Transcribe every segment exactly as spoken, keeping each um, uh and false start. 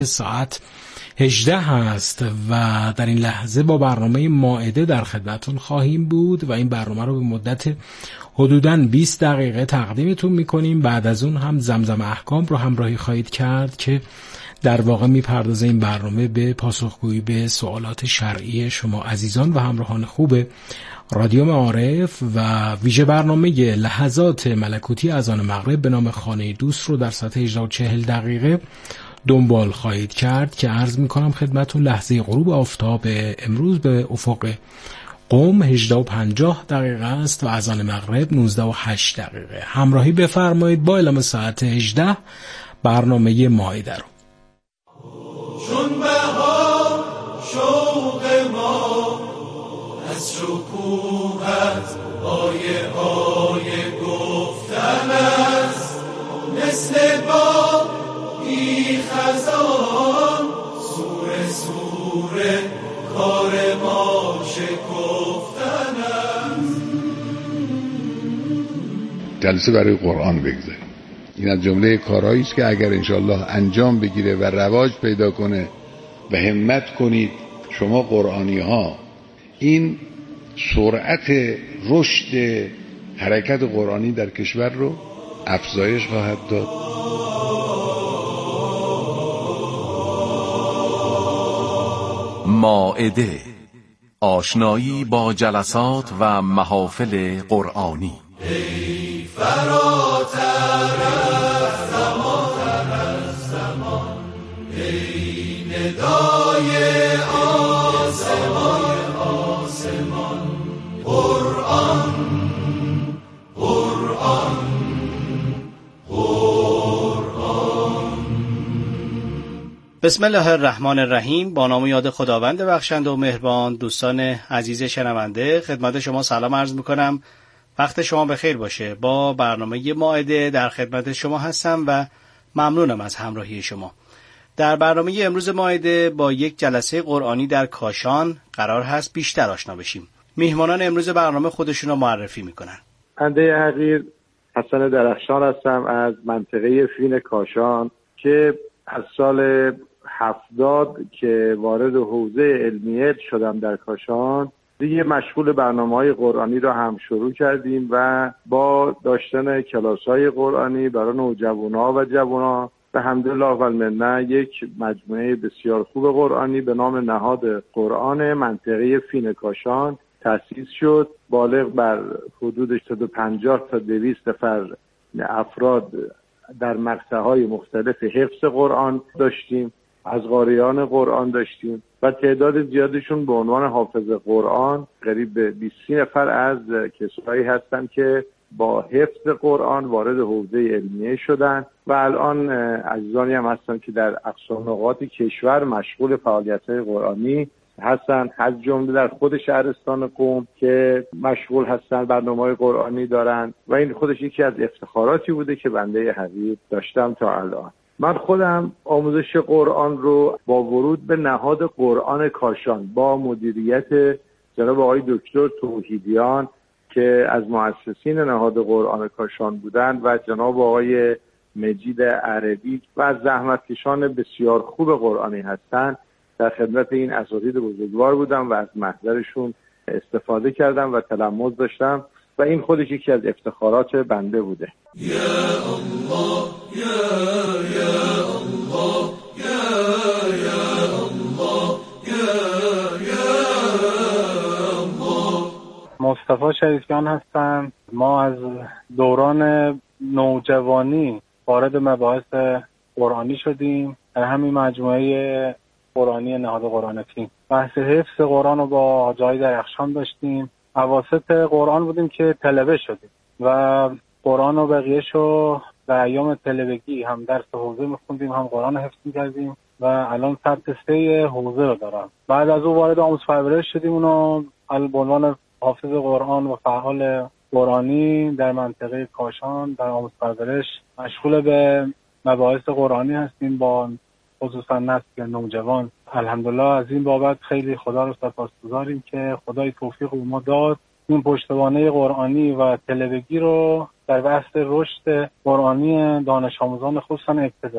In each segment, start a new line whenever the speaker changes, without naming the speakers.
ساعت هجده هست و در این لحظه با برنامه مائده در خدمتون خواهیم بود و این برنامه رو به مدت حدوداً بیست دقیقه تقدیمتون میکنیم. بعد از اون هم زمزم احکام رو همراهی خواهید کرد که در واقع میپردازه این برنامه به پاسخگویی به سوالات شرعی شما عزیزان و همراهان خوب رادیو معارف و ویژه برنامه لحظات ملکوتی اذان مغرب به نام خانه دوست رو در ساعت هجده و چهل دقیقه دنبال خواهید کرد که عرض میکنم خدمتون لحظه غروب آفتاب امروز به افق قم هجده و پنجاه دقیقه است و اذان مغرب نوزده و هشت دقیقه. همراهی بفرمایید با اعلام ساعت هجده برنامه مائده رو.
چون بهار شوق ما از شکوهت آیه آیه گفتن است، مثل با بی خزان سوره سوره کار ما شکفتن است.
جلسه برای قرآن بگذاریم. این از جمله کارهایی است که اگر انشالله انجام بگیره و رواج پیدا کنه و همت کنید شما قرآنی ها، این سرعت رشد حرکت قرآنی در کشور رو افزایش خواهد داد.
مائده، آشنایی با جلسات و محافل قرآنی.
ای فراتر از زمان از زمان، ای ندای آسمان آسمان، قرآن قرآن قرآن.
بسم الله الرحمن الرحیم. با نام یاد خداوند بخشنده و مهربان. دوستان عزیز شنونده، خدمت شما سلام عرض میکنم. وقت شما بخیر باشه. با برنامه مائده در خدمت شما هستم و ممنونم از همراهی شما. در برنامه امروز مائده با یک جلسه قرآنی در کاشان قرار هست بیشتر آشنا بشیم. میهمانان امروز برنامه خودشون رو معرفی میکنن.
بنده حقیر حسن درخشان هستم از منطقه فین کاشان که از سال هفتاد که وارد حوزه علمیه شدم در کاشان، دیگه مشغول برنامه‌های قرآنی را هم شروع کردیم و با داشتن کلاس‌های قرآنی برای نوجوان‌ها و جوان‌ها به حمدالله و المنه یک مجموعه بسیار خوب قرآنی به نام نهاد قرآن منطقه فین کاشان تأسیس شد. بالغ بر حدود صد و پنجاه تا دویست نفر افراد در مقطع‌های مختلف حفظ قرآن داشتیم، از قاریان قرآن داشتیم و تعداد زیادشون به عنوان حافظ قرآن قریب به بیست نفر از کسایی هستن که با حفظ قرآن وارد حوزه علمیه شدن و الان عزیزانی هم هستن که در اقصا نقاط کشور مشغول فعالیت‌های قرآنی هستن، از جمله در خود شهرستان قم که مشغول هستن برنامه‌های قرآنی دارن و این خودش یکی از افتخاراتی بوده که بنده حقیر داشتم تا الان. من خودم آموزش قرآن رو با ورود به نهاد قرآن کاشان با مدیریت جناب آقای دکتر توحیدیان که از مؤسسین نهاد قرآن کاشان بودند و جناب آقای مجید عربی و از زحمتکشان بسیار خوب قرآنی هستند در خدمت این اساتید بزرگوار بودم و از محضرشون استفاده کردم و تلمذ داشتم و این خودش یکی از افتخارات بنده بوده.
یا الله یا یا الله یا یا الله یا یا الله.
مصطفی شریفیان هستم. ما از دوران نوجوانی وارد مباحث قرآنی شدیم. در همین مجموعه قرآنی نهاد قرآن فین بحث حفظ قرآن رو با حاجی درخشان داشتیم. اواسط قرآن بودیم که طلبه شدیم و قرآن و بقیه‌شو رو در ایام طلبگی هم درس حوزه می‌خوندیم هم قرآن حفظ می‌کردیم و الان سطح سه حوزه رو دارم. بعد از اون وارد آموزش پرورش شدیم و به عنوان حافظ قرآن و فعال قرآنی در منطقه کاشان در آموزش پرورش مشغول به مباحث قرآنی هستیم با خصوصا نسل نوجوان. الحمدلله از این بابت خیلی خدا رو سپاسگزاریم که خدای توفیق به ما داد این پشتوانه قرآنی و تلویزیونی رو در بحث رشد قرآنی دانش آموزان خصوصا ابتدایی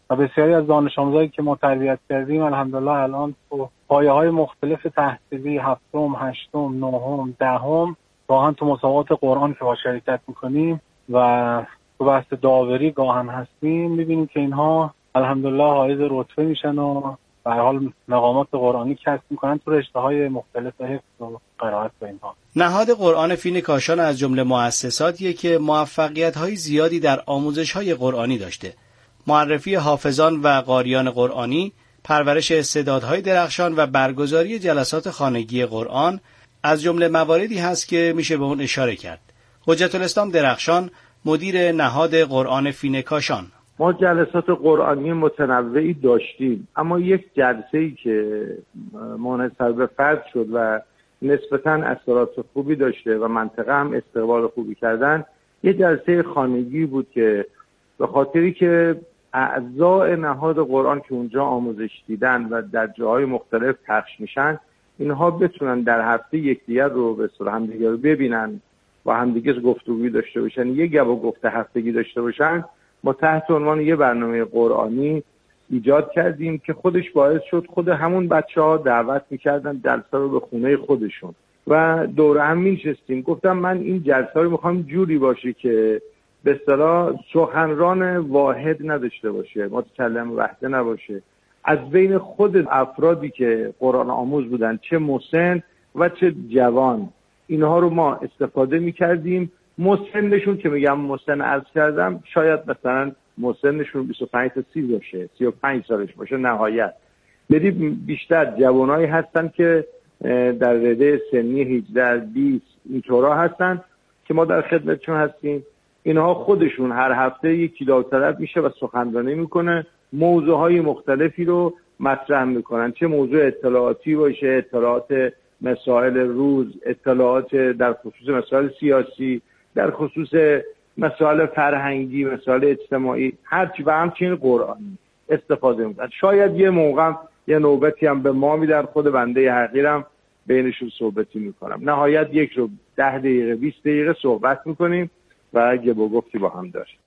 و بسیاری از دانش آموزایی که ما تربیت کردیم الحمدلله الان تو پایه‌های مختلف تحصیلی هفتم، هشتم، نهم، دهم گاهن تو مسابقات قرآن که با شرکت میکنیم و تو بحث داوری گاهن هستیم، میبینیم که اینها الحمدلله حائز رتبه میشن و به هر حال مقامات قرآنی کسب میکنن تو رشته‌های مختلف حفظ و قرائت و اینها.
نهاد قرآن فین کاشان از جمله مؤسساتیه که موفقیت‌های زیادی در آموزش‌های قرآنی داشته. معرفی حافظان و قاریان قرآنی، پرورش استعدادهای درخشان و برگزاری جلسات خانگی قرآن از جمله مواردی هست که میشه به اون اشاره کرد. حجت الاسلام درخشان، مدیر نهاد قرآن فین کاشان:
ما جلسات قرآنی متنوعی داشتیم، اما یک جلسه‌ای که منحصر به فرد شد و نسبتاً اثرات خوبی داشته و منطقه هم استقبال خوبی کردن، یه جلسه خانگی بود که به خاطری که اعضای نهاد قرآن که اونجا آموزش دیدن و در جاهای مختلف پخش میشن، اینها بتونن در هفته یکدیگر رو به صورت همدیگر رو ببینن و همدیگه گفتگویی داشته باشن، یه گپ و گفت هفتگی داشته باشن. ما تحت عنوان یه برنامه قرآنی ایجاد کردیم که خودش باعث شد خود همون بچه‌ها دعوت می‌کردن جلسه رو به خونه خودشون و دور هم می‌نشستیم. گفتم من این جلسه رو می‌خوام جوری باشه که به اصطلاح سخنران واحد نداشته باشه، متکلم وحده نباشه. از بین خود افرادی که قرآن آموز بودن، چه مسن و چه جوان، اینها رو ما استفاده می‌کردیم. مسنشون که میگم مسن عرض کردم، شاید مثلا مسنشون بیست و پنج تا سی باشه، سی و پنج سالش باشه نهایت. یعنی بیشتر جوانایی هستن که در رده سنی هجده بیست اینطورا هستن که ما در خدمتشون هستیم. اینها خودشون هر هفته یکی داوطلب میشه و سخنرانی میکنه، موضوعهای مختلفی رو مطرح میکنن، چه موضوع اطلاعاتی باشه، اطلاعات مسائل روز، اطلاعات در خصوص مسائل سیاسی، در خصوص مسائل فرهنگی، مسائل اجتماعی، هرچی و همچنین قرآنی استفاده میکنن. شاید یه موقع یه نوبتی هم به ما میدن، خود بنده حقیرم بینشون صحبتی میکنم. نهایت یک رو ده دقیقه بیست دقیقه صحبت میکنیم و گپ و گفتی با هم داشت.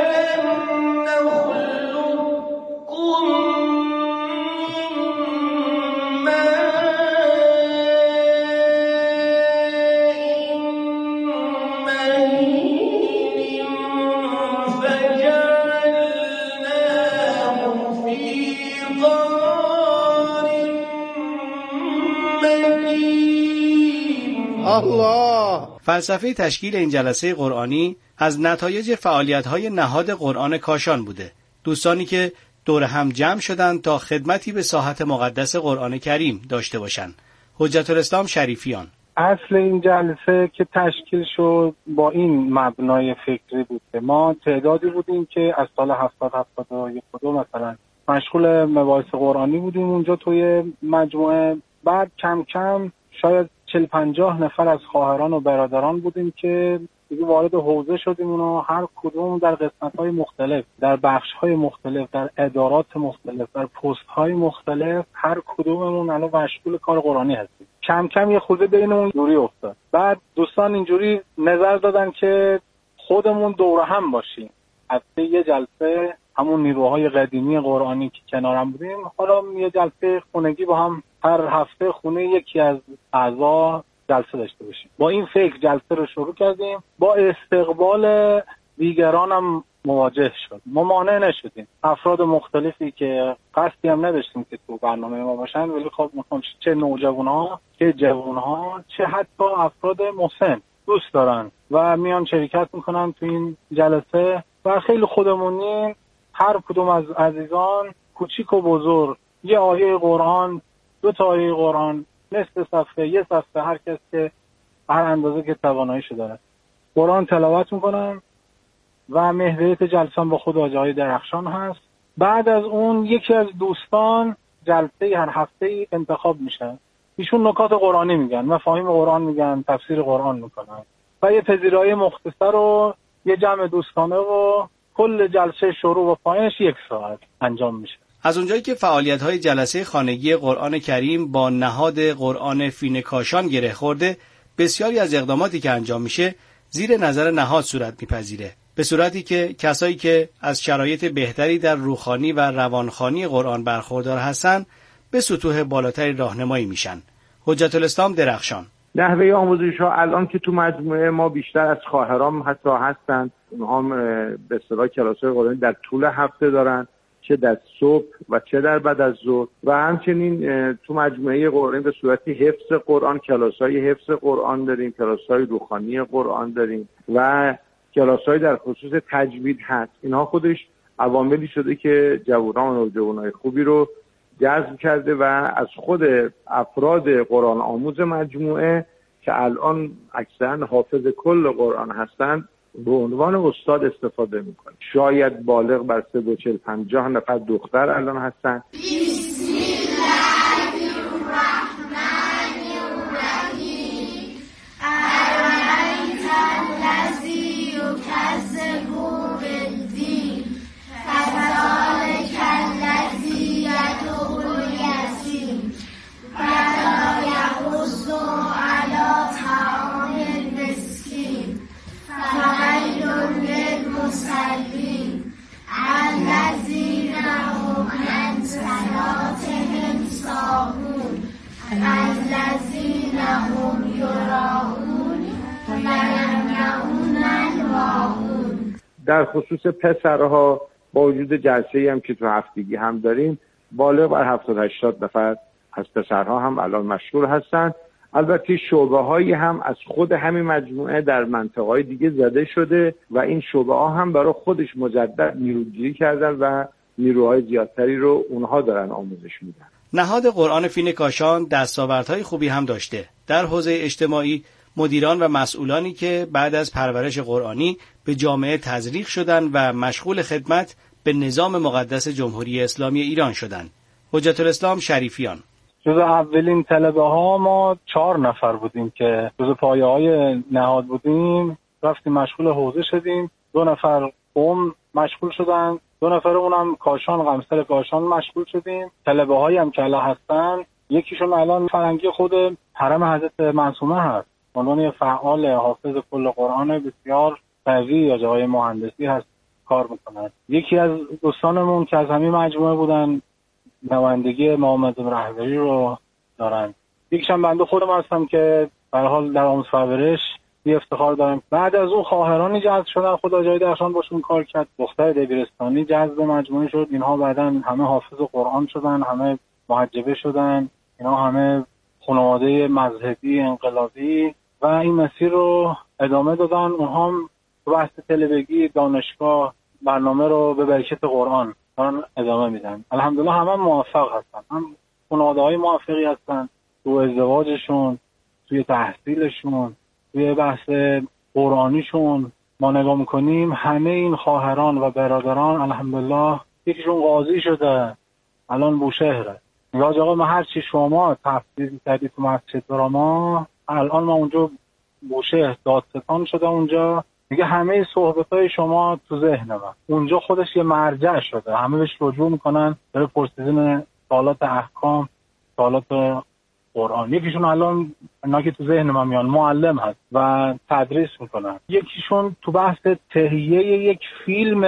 الله. فلسفه تشکیل این جلسه قرآنی از نتایج فعالیت‌های نهاد قرآن کاشان بوده. دوستانی که دور هم جمع شدند تا خدمتی به ساحت مقدس قرآن کریم داشته باشند. حجت الاسلام شریفیان:
اصل این جلسه که تشکیل شد با این مبنای فکری بود که ما تعدادی بودیم که از سال هفتاد هفتاد و یک مثلا مشغول مباحث قرآنی بودیم اونجا توی مجموعه. بعد کم کم شاید چهل پنجاه نفر از خواهران و برادران بودیم که دیگه وارد حوزه شدیم و هر کدوم در قسمت‌های مختلف، در بخش‌های مختلف، در ادارات مختلف، در پست‌های مختلف، هر کدوممون الان مشغول کار قرآنی هستیم. کم کم یه خورده بینمون جوری افتاد. بعد دوستان اینجوری نظر دادن که خودمون دور هم باشیم. هفته یه جلسه همون نیروهای قدیمی قرآنی که کنارم بودیم، حالا یه جلسه خونگی با هم هر هفته خونه یکی از اعضا جلسه داشته باشیم. با این فکر جلسه رو شروع کردیم. با استقبال دیگران هم مواجه شد. ما مانع نشدیم. افراد مختلفی که قصدی هم نداشتیم که تو برنامه ما باشن، ولی خب میخوام چه نوجوان‌ها، چه جوان‌ها، چه حتی افراد مسن دوست دارن و میان شرکت میکنن تو این جلسه و خیلی خودمونی هر کدوم از عزیزان کوچیک و بزرگ یه آیه قرآن، دو تا آیه قرآن، نصف صفحه، یه صفحه، هر کس که هر اندازه که تواناییشو داره قرآن تلاوت میکنن و مهریت جلسه با خود آقای درخشان هست. بعد از اون یکی از دوستان جلسه هر هفته انتخاب میشه، ایشون نکات قرآنی میگن، مفاهیم قرآن میگن، تفسیر قرآن میکنن و یه پذیرایی مختصر و یه جمع دوستانه و کل جلسه شروع و پایانش یک ساعت انجام میشه.
از اونجایی که فعالیت‌های جلسه خانگی قرآن کریم با نهاد قرآن فین کاشان گره خورده، بسیاری از اقداماتی که انجام میشه زیر نظر نهاد صورت میپذیره. به صورتی که کسایی که از شرایط بهتری در روحانی و روانخوانی قرآن برخوردار هستند به سطوح بالاتری راهنمایی میشن. حجت الاسلام درخشان:
نحوه آموزش ها الان که تو مجموعه ما بیشتر از خواهرام حتی هستند، اونها هم به اصطلاح کلاس‌های قرآنی در طول هفته دارن، چه در صبح و چه در بعد از ظهر، و همچنین تو مجموعه قرآنی به صورتی حفظ قرآن، کلاس‌های حفظ قرآن داریم، کلاس‌های روحانی قرآن داریم و کلاس‌های در خصوص تجوید هست. اینها خودش عواملی شده که جوانان و جوانای خوبی رو جذب کرده و از خود افراد قرآن آموز مجموعه که الان اکثرا حافظ کل قرآن هستند به عنوان استاد استفاده میکنه. شاید بالغ بر سه و چل پنجاه نفر دختر الان هستن.
بسم الله الرحمن الرحیم. ارایت الذی یکذب بالدین فذلک الذی یدعو الیتیم ولا یحض علی طعام المسکین فویل للمصلین الذین هم عن صلاتهم ساهون الذین هم یراءون و یمنعون الماعون.
در خصوص پسرها با وجود جلسه‌ای هم که تو هفتگی هم داریم، بالغ بر هفتاد هشتاد نفر از پسرها هم الان مشغول هستن. البته شعبه هایی هم از خود همین مجموعه در منطقه های دیگه زده شده و این شعبه ها هم برای خودش مجدد نیروگیری کردن و نیروهای زیادتری رو اونها دارن آموزش میدن.
نهاد قرآن فین کاشان دستاوردهای خوبی هم داشته. در حوزه اجتماعی مدیران و مسئولانی که بعد از پرورش قرآنی به جامعه تزریق شدند و مشغول خدمت به نظام مقدس جمهوری اسلامی ایران شدند. حجت الاسلام شریفیان:
جز اولین طلبه ها ما چهار نفر بودیم که جز پایه های نهاد بودیم، رفتیم مشغول حوزه شدیم. دو نفر قم مشغول شدن، دو نفر اونم کاشان، قمصر کاشان مشغول شدیم. طلبه هایی هم که الان هستن، یکیشون الان فرنگی خود حرم حضرت معصومه هست، عنوان فعال حافظ کل قرآن بسیار قوی یا جای مهندسی هست کار میکنن. یکی از دوستانمون که از همین مجموعه بودن نمایندگی محمد رهبری رو دارن. یکیشم بنده خودم هستم که به هر حال در آموزش پرورش بی افتخار دارم. بعد از اون خواهرانی جذب شدن، خدا جای درخشان باشون کار کرد، دختر دبیرستانی جذب مجموعه شد. اینها بعداً همه حافظ قرآن شدن، همه محجبه شدن، اینا همه خانواده مذهبی انقلابی و این مسیر رو ادامه دادن. اونها هم بحث تلویزیونی، دانشگاه، برنامه رو به برکت قرآن دارن ادامه میدن. الحمدلله همه موفق هستن، هم خانواده های موفقی هستن تو ازدواجشون، توی تحصیلشون، توی بحث قرآنیشون. ما نگاه میکنیم همه این خواهران و برادران الحمدلله یکیشون قاضی شده، الان بوشهره. نگاه آقا ما هر چی شما تفسیر کردید تو مسجد برا، الان ما اونجا بوشهر دادستان شده اونجا، میگه همه صحبت‌های شما تو ذهن من. اونجا خودش یه مرجع شده، همه بهش رجوع میکنن برای پرسیدن سوالات احکام، سوالات قرآن. یکیشون الان اینا که تو ذهن من میان معلم هست و تدریس میکنن. یکیشون تو بحث تهیه یک فیلم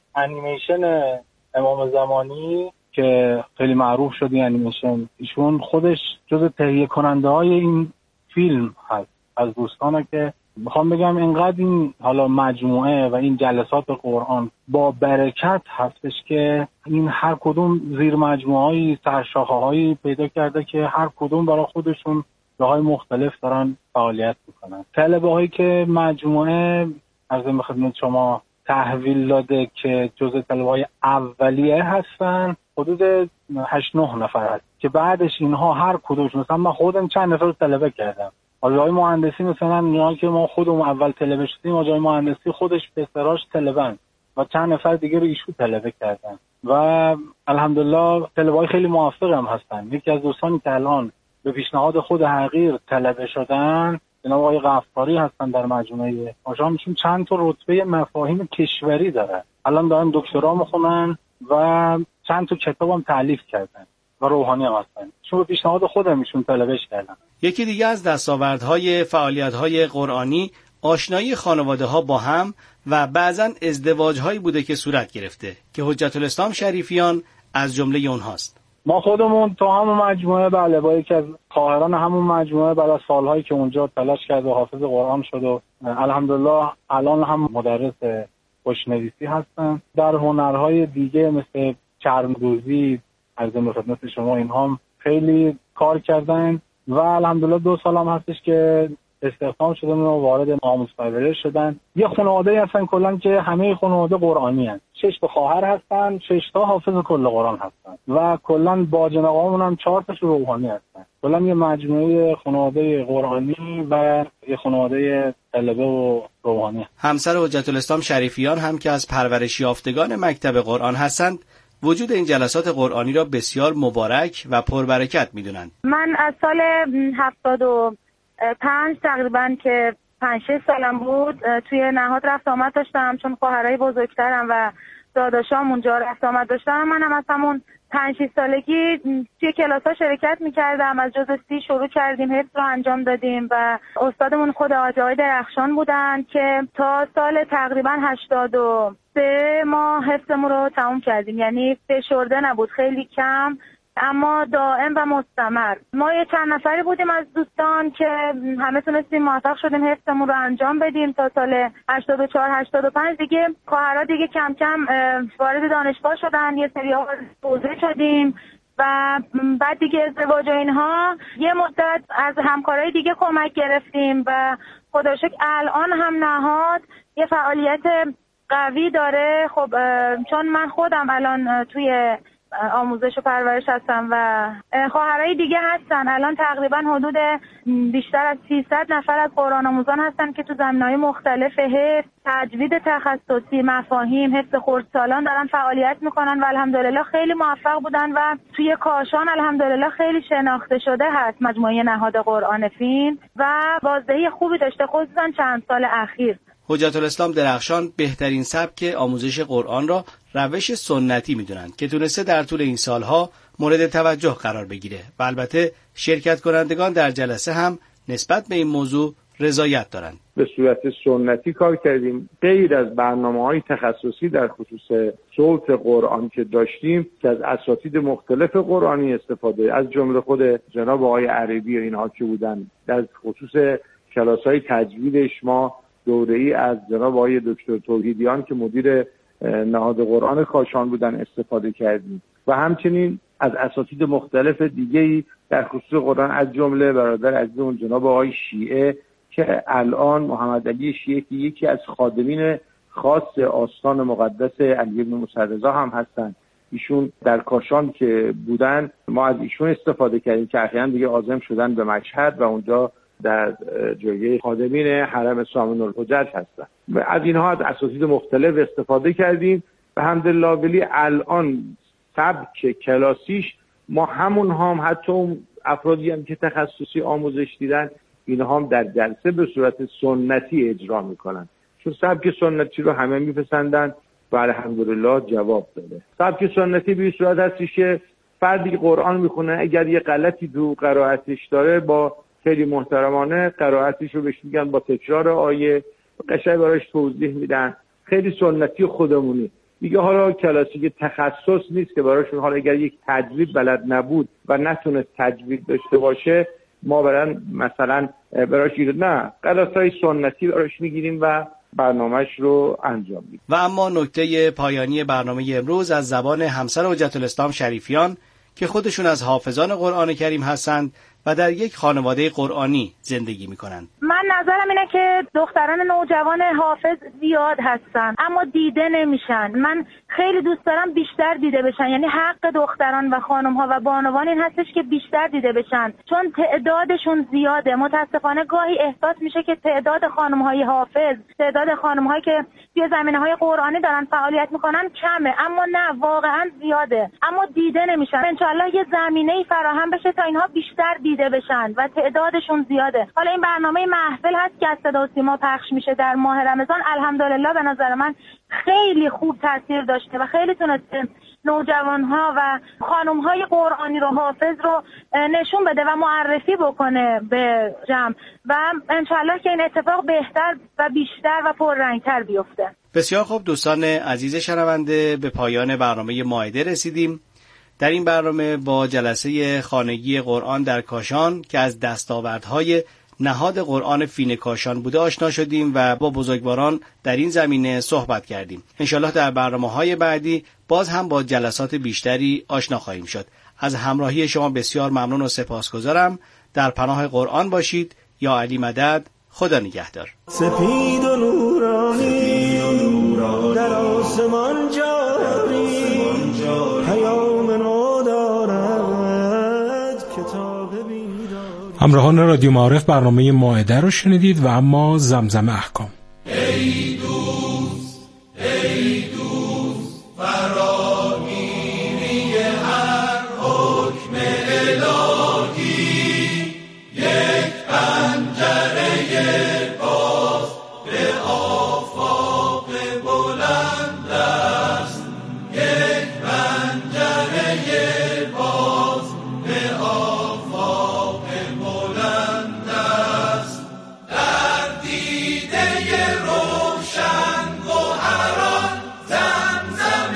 انیمیشن امام زمانی که خیلی معروف شد این انیمیشن، ایشون خودش جز تهیه کننده های این فیلم هست. از دوستانه که میخوام بگم اینقدر این حالا مجموعه و این جلسات قرآن با برکت هستش که این هر کدوم زیر مجموعه های سرشاخه هایی پیدا کرده که هر کدوم برای خودشون جاهای مختلف دارن فعالیت میکنن. طلبه هایی که مجموعه عرض به خدمت شما تحویل داده که جزء طلبه های اولیه هستن حدود هشت نه نفر هست که بعدش اینها هر کدومش، مثلا من خودم چند نفر رو طلبه کردم. جای مهندسی مثلا نیاز که ما خودمون اول طلبه شدیم، جای مهندسی خودش پسراش طلبن و چند نفر دیگه رو ایشون طلبه کردن و الحمدلله طلبه‌های خیلی موفق هم هستن. یکی از دوستانی که الان به پیشنهاد خود حقیر طلبه شدن جناب آقای غفاری هستن در مجموعه آشامشون چند تا رتبه مفاهیم کشوری داره، الان دارن دکترا میخونن و چند تا کتاب هم تالیف کردن و روحانی هم هستن. چون به پیشنهاد خودم ایشون طلبهش کردن.
یکی دیگه از دستاوردهای فعالیت‌های قرآنی آشنایی خانواده‌ها با هم و بعضاً ازدواج‌هایی بوده که صورت گرفته که حجت الاسلام شریفیان از جمله اونهاست.
ما خودمون تو همون مجموعه، بله، با یکی از خواهران همون مجموعه بعد از سالهایی که اونجا تلاش کرد و حافظ قرآن شد و الحمدلله الان هم مدرس خوشنویسی هستن. در هنرهای دیگه مثل چرم‌دوزی، عرض خدمت شما، اینها هم خیلی کار کردن و الحمدلله دو سال هم هستش که استخدام شدن و وارد آموزش پرورش شدن. یه خانواده هستن کلا که همه خانواده قرآنی هستن. شش تا خواهر هستن، شش تا حافظ کل قرآن هستن و کلا باجن آقامون هم چهار تا روحانی هستن. کلا یه مجموعه خانواده قرآنی و یه خانواده طلبه و روحانی.
همسر حجت الاسلام شریفیان هم که از پرورش یافتگان مکتب قرآن هستند، وجود این جلسات قرآنی را بسیار مبارک و پربرکت می‌دونند.
من از سال هفتاد و پنج تقریبا که پنج شش سالم بود توی نهاد رفت آمد داشتم، چون خواهرای بزرگترم و داداشام اونجا رفت آمد داشتم. منم از همون پنج شش سالگی توی کلاس‌ها شرکت می‌کردم. از جزء سی شروع کردیم، حفظ رو انجام دادیم و استادمون خود آقای درخشان بودن که تا سال تقریبا هشتاد و سه ما حفظمون رو تموم کردیم. یعنی فشرده نبود، خیلی کم اما دائم و مستمر. ما یه چند نفری بودیم از دوستان که همه تونستیم موفق شدیم حفظمون رو انجام بدیم. تا سال هشتاد و چهار هشتاد و پنج دیگه خواهرها دیگه کم کم وارد دانشگاه شدن، یه سری‌ها حوزه شدیم و بعد دیگه ازدواج و اینها. یه مدت از همکارای دیگه کمک گرفتیم و خدا شکر الان هم نهاد یه فعالیت قوی داره. خب چون من خودم الان توی آموزش و پرورش هستم و خواهرای دیگه هستن، الان تقریبا حدود بیشتر از سیصد نفر از قرآن آموزان هستن که تو زمینه‌های مختلف حفظ، تجوید تخصصی، مفاهیم، حفظ خردسالان دارن فعالیت میکنن و الحمدلله خیلی موفق بودن و توی کاشان الحمدلله خیلی شناخته شده هست مجموعه نهاد قرآن فین و بازدهی خوبی داشته، خصوصا چند سال اخیر.
حجت الاسلام درخشان بهترین سبک آموزش قرآن را روش سنتی میدونند که تونسته در طول این سالها مورد توجه قرار بگیره و البته شرکت کنندگان در جلسه هم نسبت به این موضوع رضایت دارند.
به صورت سنتی کار کردیم، غیر از برنامه‌های تخصصی در خصوص صوت قرآن که داشتیم که از اساتید مختلف قرآنی استفاده، از جمله خود جناب آقای عربی و اینها که بودن. در خصوص کلاس‌های تجویدش ما دوره‌ای از جناب آقای دکتر توحیدیان که مدیر نهاد قرآن کاشان بودن استفاده کردیم و همچنین از اساتید مختلف دیگه‌ای در خصوص قرآن، از جمله برادر عزیزمون جناب آقای شیعه که الان محمد علی شیعه که یکی از خادمین خاص آستان مقدس علی بن موسی رضا هم هستن. ایشون در کاشان که بودن ما از ایشون استفاده کردیم که اخیراً دیگه عازم شدن به مشهد و اونجا در جایه خادمین حرم سامن الحجج هستن. از اینها از اساتید مختلف استفاده کردیم و الحمدلله ولی الان سبک کلاسیش ما همون هم حتی اون افرادی هم که تخصصی آموزش دیدن اینها هم در جلسه به صورت سنتی اجرا میکنن، چون سبک سنتی رو همه میپسندن و الحمدلله جواب داده. سبک سنتی به صورت هستش که فردی قرآن میخونه اگر یه غلطی تو قرائتش داره با خیلی محترمانه قرائتش رو بهش میگن با تکرار آیه قشنگ براش توضیح میدن، خیلی سنتی خودمونی دیگه. حالا کلاسیک تخصص نیست که براشون، حالا اگر یک تجوید بلد نبود و نتونست تجوید داشته باشه ما برن مثلا براش گیرد، نه کلاسای سنتی براش میگیریم و برنامهش رو انجام میدیم.
و اما نکته پایانی برنامه امروز از زبان همسر حجت الاسلام شریفیان که خودشون از حافظان قرآن کریم هستند و در یک خانواده قرآنی زندگی میکنند.
من نظرم اینه که دختران نوجوان حافظ زیاد هستن اما دیده نمیشن. من خیلی دوست دارم بیشتر دیده بشن، یعنی حق دختران و خانم‌ها و بانوان این هستش که بیشتر دیده بشن، چون تعدادشون زیاده. متاسفانه گاهی احساس میشه که تعداد خانم‌های حافظ، تعداد خانم‌هایی که توی زمینه‌های قرآنی دارن فعالیت میکنن کمه، اما نه واقعا زیاده، اما دیده نمیشن. انشالله یه زمینه‌ای فراهم بشه تا اینها بیشتر دیده بشن و تعدادشون زیاده. حالا این برنامه محفل هست که از صدا و سیما پخش میشه در ماه رمضان، الحمدلله به نظر من خیلی خوب تاثیر داشته و خیلی تونسته نوجوانها و خانمهای قرآنی رو، حافظ رو نشون بده و معرفی بکنه به جمع و انشالله که این اتفاق بهتر و بیشتر و پررنگتر بیفته.
بسیار خوب دوستان عزیز شنونده، به پایان برنامه مائده رسیدیم. در این برنامه با جلسه خانگی قرآن در کاشان که از دستاوردهای نهاد قرآن فین کاشان بوده آشنا شدیم و با بزرگواران در این زمینه صحبت کردیم. انشالله در برنامه‌های بعدی باز هم با جلسات بیشتری آشنا خواهیم شد. از همراهی شما بسیار ممنون و سپاسگزارم. در پناه قرآن باشید. یا علی مدد. خدا نگهدار.
سپید و نورانی در آسمان جاری پیام نو دارد کتاب بیداری.
همراهان رادیو معارف برنامه مائده رو شنیدید و اما زمزم احکام.
ای دوست ای دوست فراگیری هر حکم الهی، یک پنجره باز به آفاق بلند است، یک پنجره باز به آفاق بلند است. در دیده روشن گوهران زمزم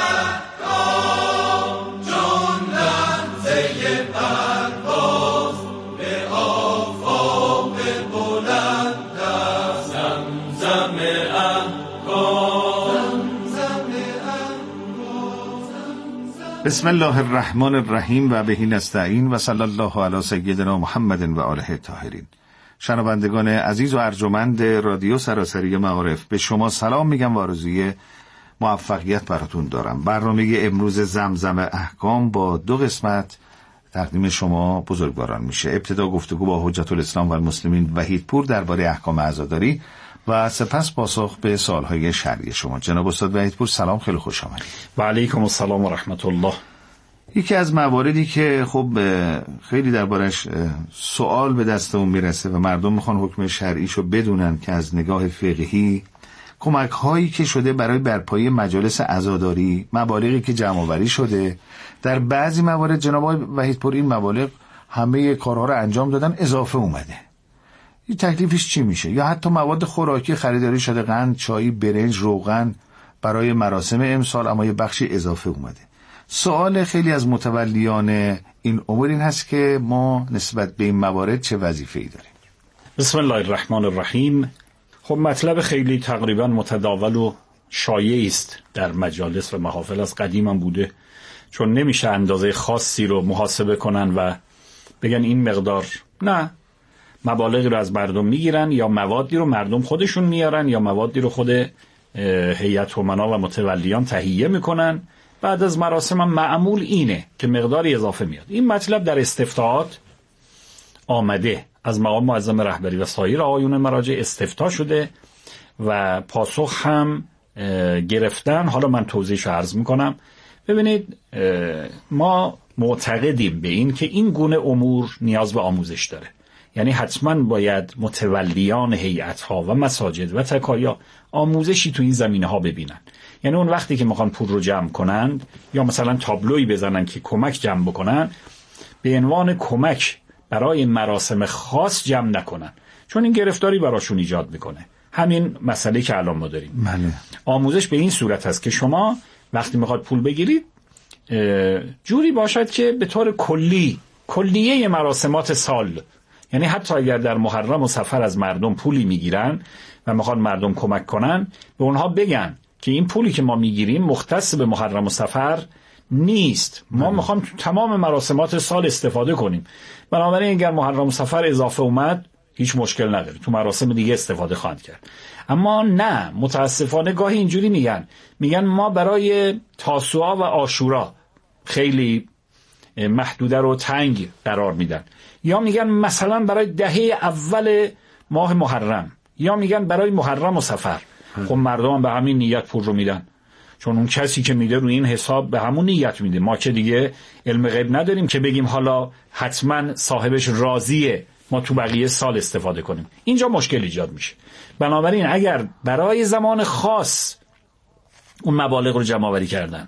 احکام، چون لمزه پرواز به آفاق بلند است. زمزم احکام، زمزم احکام.
بسم الله الرحمن الرحیم و بهی نستعین و صلی الله علی سیدنا محمد و آله الطاهرین. شنوندگان عزیز و ارجمند رادیو سراسری معارف، به شما سلام میگم و آرزوی موفقیت براتون دارم. برنامه امروز زمزم احکام با دو قسمت تقدیم شما بزرگواران میشه. ابتدا گفتگو با حجت الاسلام و المسلمین وحیدپور درباره احکام عزاداری و سپس پاسخ به سوالهای شرعی شما. جناب استاد وحیدپور سلام، خیلی خوش آمدید.
و علیکم السلام و رحمت الله.
یکی از مواردی که خب خیلی دربارش سوال به دستمون میرسه و مردم میخوان حکم شرعیشو بدونن که از نگاه فقهی کمک هایی که شده برای برپایی مجالس عزاداری، مبالغی که جمع آوری شده، در بعضی موارد جناب آقای وحیدپور این مبالغ همه کارها رو انجام دادن، اضافه اومده. این تکلیفش چی میشه؟ یا حتی مواد خوراکی خریداری شده، قند، چای، برنج، روغن برای مراسم امسال، اما یه بخشی اضافه اومده. سوال خیلی از متولیان این امور این هست که ما نسبت به این موارد چه وظیفه‌ای داریم؟
بسم الله الرحمن الرحیم. خب مطلب خیلی تقریبا متداول و شایعی است در مجالس و محافل، از قدیم هم بوده، چون نمیشه اندازه خاصی رو محاسبه کنن و بگن این مقدار. نه، مبالغی رو از مردم میگیرن یا موادی رو مردم خودشون میارن یا موادی رو خود هیئت امنا و متولیان تهیه میکنن. بعد از مراسم هم معمول اینه که مقداری اضافه میاد. این مطلب در استفتاءات آمده، از مقام معظم رهبری و سایر آقایون مراجع استفتاء شده و پاسخ هم گرفتن. حالا من توضیحش عرض میکنم. ببینید، ما معتقدیم به این که این گونه امور نیاز به آموزش داره. یعنی حتما باید متولیان هیئت‌ها و مساجد و تکایا آموزشی تو این زمینه‌ها ببینن. یعنی اون وقتی که میخوان پول رو جمع کنند یا مثلا تابلوی بزنن که کمک جمع بکنن، به عنوان کمک برای مراسم خاص جمع نکنن، چون این گرفتاری براشون ایجاد میکنه. همین مسئله که الان ما داریم.
بله.
آموزش به این صورت هست که شما وقتی میخواد پول بگیرید جوری باشد که به طور کلی کلیه مراسمات سال، یعنی حتی اگر در محرم و صفر از مردم پولی میگیرن و میخوان مردم کمک کنن، به اونها بگن که این پولی که ما میگیریم مختص به محرم و صفر نیست، ما میخوام تو تمام مراسمات سال استفاده کنیم. بنابراین اگر محرم و صفر اضافه اومد هیچ مشکل نداره، تو مراسم دیگه استفاده خواهند کرد. اما نه، متاسفانه گاهی اینجوری میگن میگن ما برای تاسوعا و عاشورا خیلی محدوده رو تنگ قرار میدن، یا میگن مثلا برای دهه اول ماه محرم، یا میگن برای محرم و صفر. خب مردم هم به همین نیت پول رو میدن، چون اون کسی که میده روی این حساب به همون نیت میده. ما که دیگه علم غیب نداریم که بگیم حالا حتما صاحبش راضیه ما تو بقیه سال استفاده کنیم. اینجا مشکل ایجاد میشه. بنابراین اگر برای زمان خاص اون مبالغ رو جمع آوری کردن،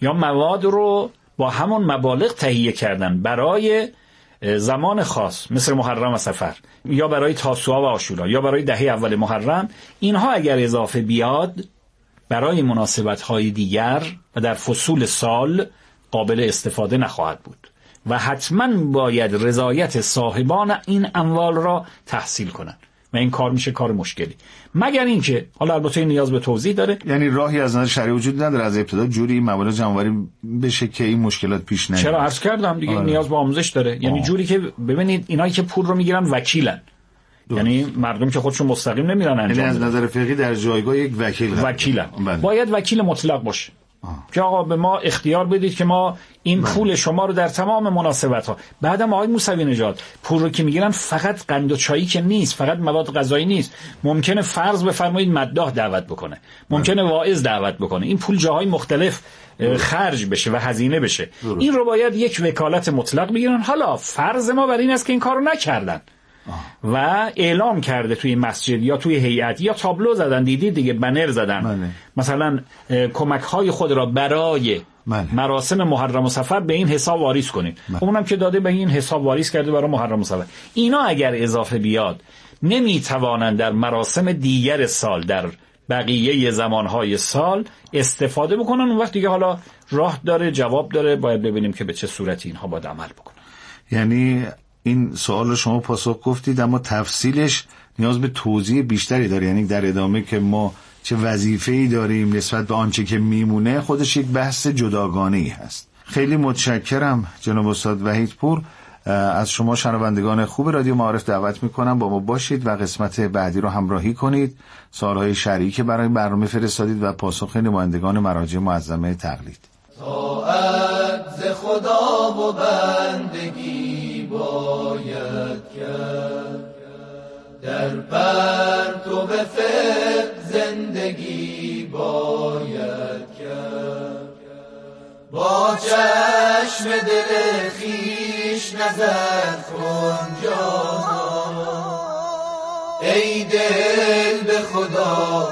یا مواد رو با همون مبالغ تهیه کردن برای زمان خاص مثل محرم و صفر یا برای تاسوعا و عاشورا یا برای دهه اول محرم، اینها اگر اضافه بیاد برای مناسبت‌های دیگر و در فصول سال قابل استفاده نخواهد بود و حتما باید رضایت صاحبان این اموال را تحصیل کنند و این کار میشه کار مشکلی، مگر اینکه حالا البته این نیاز به توضیح داره.
یعنی راهی از نظر شرعی وجود نداره از ابتدا جوری این موارد جمع‌آوری بشه که این مشکلات پیش نیاد؟
چرا عرض کردم دیگه آره. نیاز به آموزش داره. یعنی آه. جوری که ببینید اینایی که پول رو میگیرن وکیلن، یعنی مردم که خودشون مستقیم نمیرن انجام
یعنی از
بدن.
نظر فقهی در جایگاه یک وکیل
وکیلن. باید وکیل مطلق باشه آه. که آقا به ما اختیار بدید که ما این بله. پول شما رو در تمام مناسبت ها. بعدم آقای موسوی نژاد پول رو که میگیرن فقط قند و چایی که نیست، فقط مواد غذایی نیست، ممکنه فرض بفرمایید مداح دعوت بکنه، ممکنه واعظ دعوت بکنه، این پول جاهای مختلف خرج بشه و هزینه بشه. درست. این رو باید یک وکالت مطلق بگیرن. حالا فرض ما بر این است که این کارو نکردن آه. و اعلام کرده توی مسجد یا توی هیئت یا تابلو زدن، دیدید دیگه، بنر زدن بله. مثلا کمک های خود را برای بله. مراسم محرم و صفر به این حساب واریز کنید بله. اونم که داده به این حساب واریز کرده برای محرم و صفر. اینا اگر اضافه بیاد نمیتوانند در مراسم دیگر سال در بقیه زمانهای سال استفاده بکنن. اون وقت دیگه حالا راه داره، جواب داره، باید ببینیم که به چه صورتی اینها باید عمل بکنن.
یعنی این سوال رو شما پاسخ گفتید اما تفصیلش نیاز به توضیح بیشتری داره. یعنی در ادامه که ما چه وظیفه‌ای داریم نسبت به آنچه که میمونه خودش یک بحث جداگانه‌ای هست. خیلی متشکرم جناب استاد وحیدپور. از شما شنوندگان خوب رادیو معارف دعوت میکنم با ما باشید و قسمت بعدی رو همراهی کنید. سوالهای شرعی که برای برنامه فرستادید و پاسخ نمایندگان مراجع معظمه تقلید.
طاعت ز خدا و بندگی باید کرد، در پرتو فقه زندگی باید کرد، با چشم دل خویش نظر کن جانا، ای دل به خدا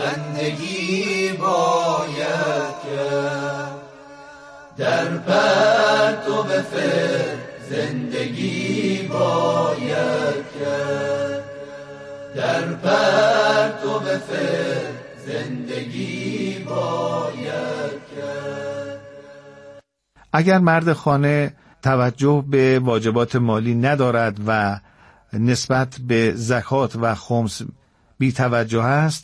بندگی باید کرد، در پرتو فقه زندگی باید کرد، در پرتو فقه زندگی باید کرد.
اگر مرد خانه توجه به واجبات مالی ندارد و نسبت به زکات و خمس بی توجه است،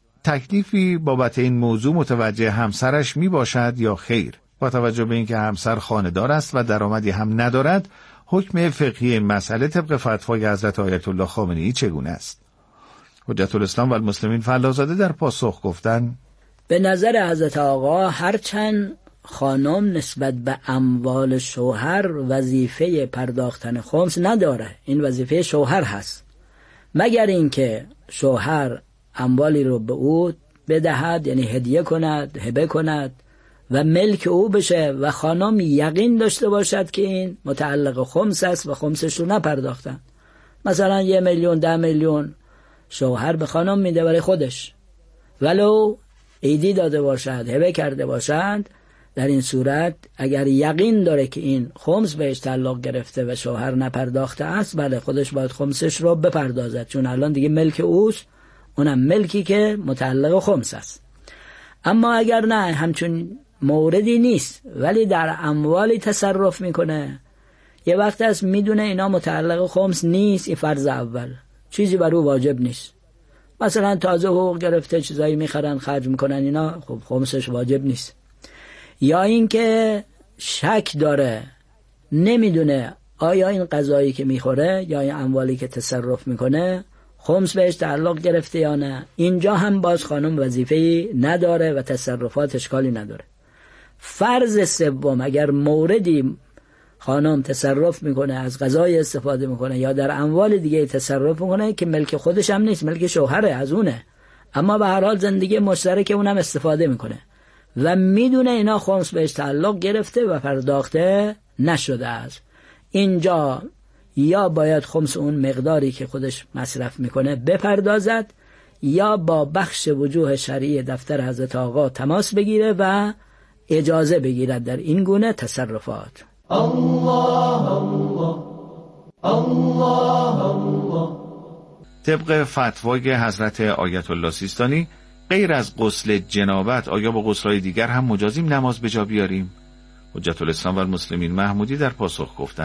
تکلیفی بابت این موضوع متوجه همسرش می باشد یا خیر؟ با توجه به اینکه همسر خانه‌دار است و درآمدی هم ندارد، حکم فقهی این مسئله طبق فتوای حضرت آیت الله خامنه‌ای چگونه است؟ حجت الاسلام و المسلمین فلاح‌زاده در پاسخ گفتند:
به نظر حضرت آقا هرچند خانم نسبت به اموال شوهر وظیفه پرداختن خمس نداره، این وظیفه شوهر هست، مگر اینکه شوهر اموالی رو به او بدهد، یعنی هدیه کند، هبه کند و ملک او بشه و خانم یقین داشته باشد که این متعلق خمس است و خمسش رو نپرداختن. مثلا یه میلیون ده میلیون شوهر به خانم میده برای خودش، ولو عیدی داده باشد، هبه کرده باشند، در این صورت اگر یقین داره که این خمس بهش تعلق گرفته و شوهر نپرداخته است، بله خودش باید خمسش رو بپردازد، چون الان دیگه ملک اوست، اونم ملکی که متعلق خمس است. اما اگر نه همچون موردی نیست ولی در اموالی تصرف میکنه، یه وقت است میدونه اینا متعلق خمس نیست، این فرض اول چیزی بر او واجب نیست، مثلا تازه حقوق گرفته چیزایی میخرن خرج میکنن، اینا خب خمسش واجب نیست. یا اینکه شک داره، نمیدونه آیا این غذایی که میخوره یا این اموالی که تصرف میکنه خمس بهش تعلق گرفته یا نه، اینجا هم باز خانم وظیفه‌ای نداره و تصرفات اشکالی نداره. فرض سوم، اگر موردی خانم تصرف میکنه، از غذای استفاده میکنه یا در اموال دیگه تصرف میکنه که ملک خودش هم نیست، ملک شوهره، از اونه، اما به هر حال زندگی مشترک اونم استفاده میکنه و میدونه اینا خمس بهش تعلق گرفته و پرداخته نشده است، اینجا یا باید خمس اون مقداری که خودش مصرف میکنه بپردازد، یا با بخش وجوه شرعی دفتر حضرت آقا تماس بگیره و اجازه بگیرد در این گونه تصرفات.
الله الله الله الله.
طبق فتوای حضرت آیت الله سیستانی غیر از غسل جنابت آیا با غسل‌های دیگر هم مجازیم نماز به جا بیاریم؟ حجت الاسلام و المسلمین محمودی در پاسخ گفتند